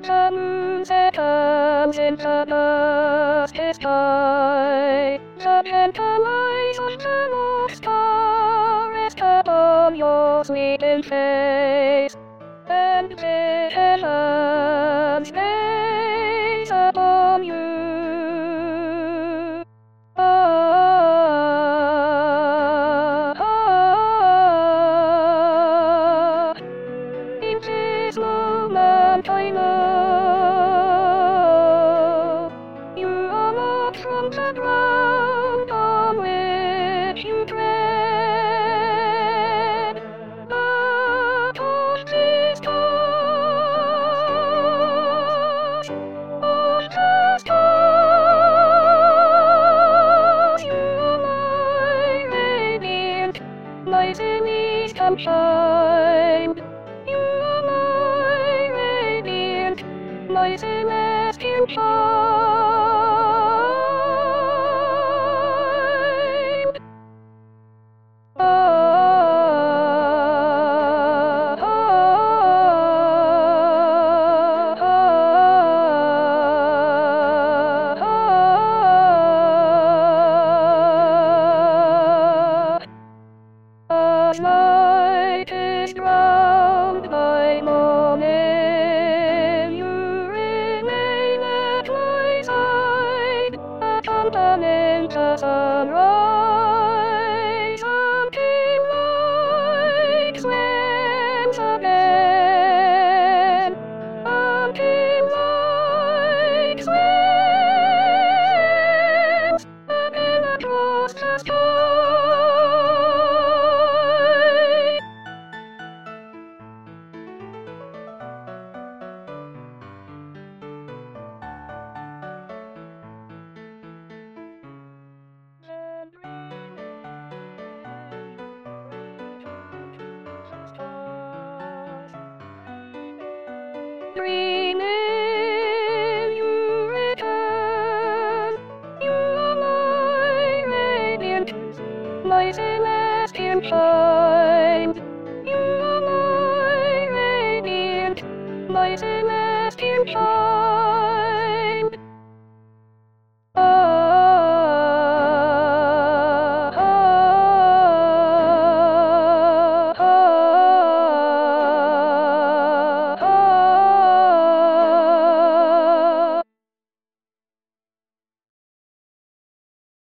the moon's head comes into the sky. The gentle light of the North Star rests upon your sleeping face, and visions gaze upon you. In this moment I know you are not from the ground on which you tread, but on this touch of the stars. You are my radiant, my zenith sunshine. You are my radiant, my celestial shine. As night is drowned by morning, you remain at my side, accompanying the sunrise until light swims again, until light swims again across the sky. Dreaming you return, you are my radiant, my celestial shine. You are my radiant, my celestial shine.